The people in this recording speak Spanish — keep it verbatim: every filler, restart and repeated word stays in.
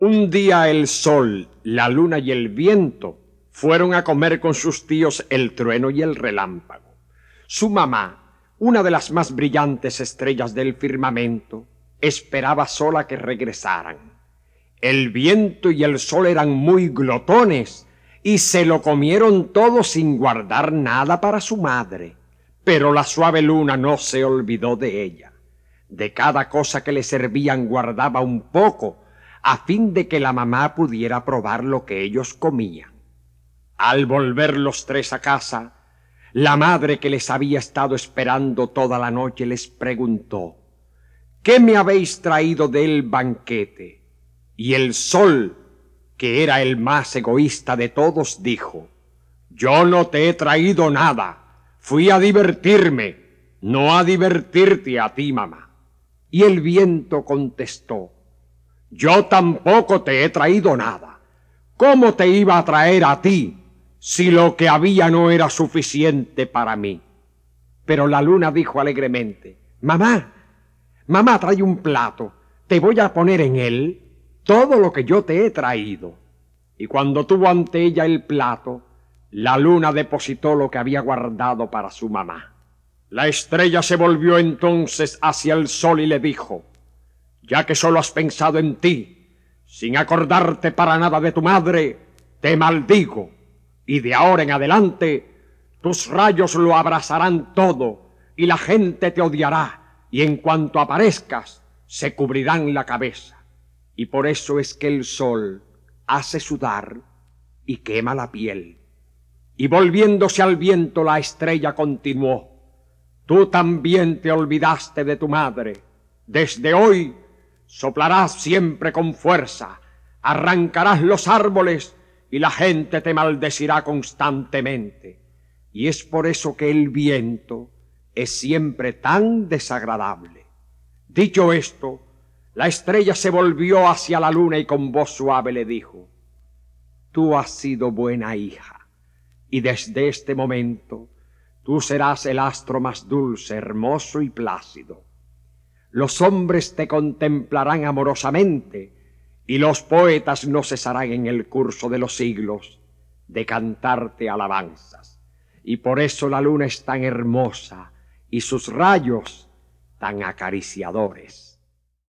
Un día el sol, la luna y el viento fueron a comer con sus tíos el trueno y el relámpago. Su mamá, una de las más brillantes estrellas del firmamento, esperaba sola que regresaran. El viento y el sol eran muy glotones y se lo comieron todo sin guardar nada para su madre. Pero la suave luna no se olvidó de ella. De cada cosa que le servían guardaba un poco, a fin de que la mamá pudiera probar lo que ellos comían. Al volver los tres a casa, la madre que les había estado esperando toda la noche les preguntó: ¿qué me habéis traído del banquete? Y el sol, que era el más egoísta de todos, dijo: yo no te he traído nada, fui a divertirme, no a divertirte a ti, mamá. Y el viento contestó: yo tampoco te he traído nada. ¿Cómo te iba a traer a ti si lo que había no era suficiente para mí? Pero la luna dijo alegremente: mamá, mamá, trae un plato, te voy a poner en él todo lo que yo te he traído. Y cuando tuvo ante ella el plato, la luna depositó lo que había guardado para su mamá. La estrella se volvió entonces hacia el sol y le dijo: ya que solo has pensado en ti, sin acordarte para nada de tu madre, te maldigo, y de ahora en adelante tus rayos lo abrazarán todo, y la gente te odiará, y en cuanto aparezcas, se cubrirán la cabeza. Y por eso es que el sol hace sudar y quema la piel. Y volviéndose al viento, la estrella continuó: tú también te olvidaste de tu madre. Desde hoy soplarás siempre con fuerza, arrancarás los árboles y la gente te maldecirá constantemente. Y es por eso que el viento es siempre tan desagradable. Dicho esto, la estrella se volvió hacia la luna y con voz suave le dijo: tú has sido buena hija, y desde este momento tú serás el astro más dulce, hermoso y plácido. Los hombres te contemplarán amorosamente, y los poetas no cesarán en el curso de los siglos de cantarte alabanzas. Y por eso la luna es tan hermosa y sus rayos tan acariciadores.